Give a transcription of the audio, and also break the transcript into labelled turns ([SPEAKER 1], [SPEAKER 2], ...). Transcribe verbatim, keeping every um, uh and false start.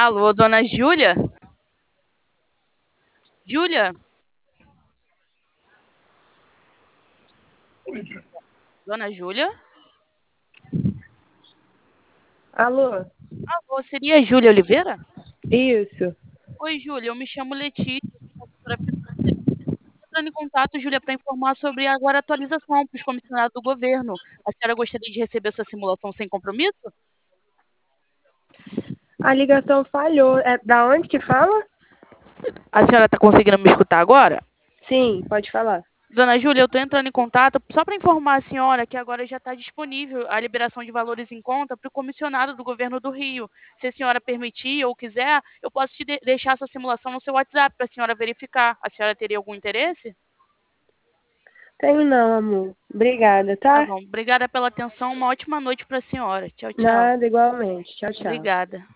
[SPEAKER 1] Alô, dona Júlia? Júlia? Dona Júlia?
[SPEAKER 2] Alô?
[SPEAKER 1] Alô, seria a Júlia Oliveira?
[SPEAKER 2] Isso.
[SPEAKER 1] Oi, Júlia, eu me chamo Letícia, sou consultora financeira. Estou entrando em contato, Júlia, para informar sobre agora a atualização para os comissionados do governo. A senhora gostaria de receber sua simulação sem compromisso?
[SPEAKER 2] A ligação falhou. É da onde que fala?
[SPEAKER 1] A senhora está conseguindo me escutar agora?
[SPEAKER 2] Sim, pode falar.
[SPEAKER 1] Dona Júlia, eu estou entrando em contato só para informar a senhora que agora já está disponível a liberação de valores em conta para o comissionado do governo do Rio. Se a senhora permitir ou quiser, eu posso te de- deixar essa simulação no seu WhatsApp para a senhora verificar. A senhora teria algum interesse?
[SPEAKER 2] Tenho não, amor. Obrigada,
[SPEAKER 1] Tá
[SPEAKER 2] tá?
[SPEAKER 1] bom. Obrigada pela atenção. Uma ótima noite para a senhora. Tchau, tchau.
[SPEAKER 2] Nada, igualmente. Tchau, tchau.
[SPEAKER 1] Obrigada.